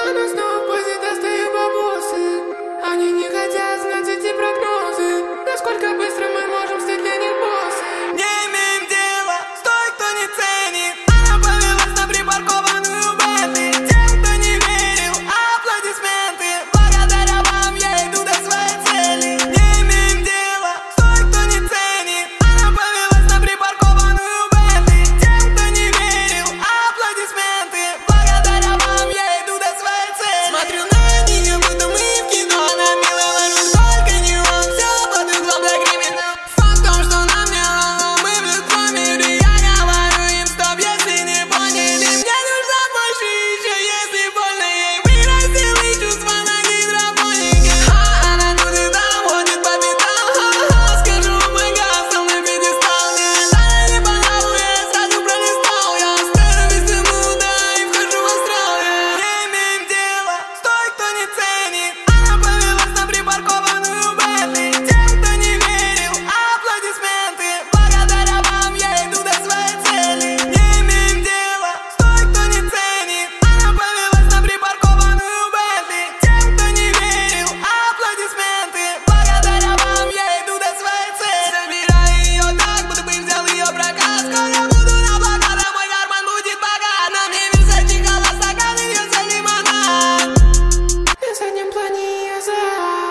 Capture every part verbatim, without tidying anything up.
Она снова в позе достаю бабусы. Они не хотят знать эти прогнозы. Насколько быстро мы можем стать для них боссы. Не имеем дела с той, кто не ценит. Она повелась на припаркованную Бентли. Тем, кто не верил, аплодисменты. Благодаря вам я иду до своей цели. Не имеем дела с той, кто не ценит. Она повелась на припаркованную Бентли. Тем, кто не верил, аплодисменты. Благодаря вам я иду до своей цели. Смотрю на нее, будто мы в кино. Она милая, вожу, только не он. Все под углом для криминал. Факт в том, что нам не равно, мы в людском мире. Я говорю им стоп, если не поняли. Мне нужно больше еще, если больно ей. Вырастил и чувства на гидропонике. Ха, она тут и там ходит по пятам. Ха-ха, скажу, мой газ, там на пьедестал. Мне она не по нраву, я сразу пролистал. Я становлюсь муда и вхожу в астрал. Не имеем дела с той, кто не ценит. Она повелась на припаркованную Бентли. Тем, кто не верил, аплодисменты. Благодаря вам я иду до своей цели. Не имеем дела с той, кто не ценит. Она повелась на припаркованную Бентли. Тем, кто не верил, аплодисменты. Благодаря вам я иду до своей цели. Забираю ее так, будто бы взял ее прокат. Скоро буду на блокадах, мой карман будет богат. На мне Версачи, холостакан, льется лимонад. На заднем плане ее зад.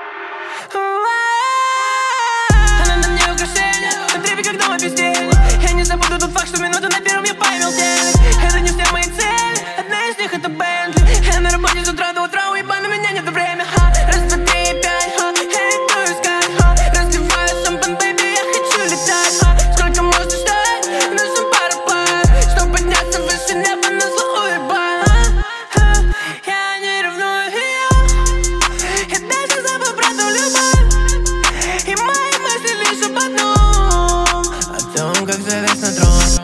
Она на мне украшение, на трепе как дома без денег. Я не забуду тот факт, что минуту на первом я поймел денег. Это не все мои цели, одна из них это Бентли. Я на работе с утра до утра, уебан, у меня нет времени. Ха, раз, два, три, пять, ха, я иду искать, ха. Разбиваю шампан, бэйби, я хочу летать, ха. Сколько можно ждать, нужно пара пар, чтоб подняться выше неба, на зло уебан, ха, ха. Я не ревную ее, я даже забыл про ту любовь. И мои мысли лишь об одном, о том, как залезть на трон.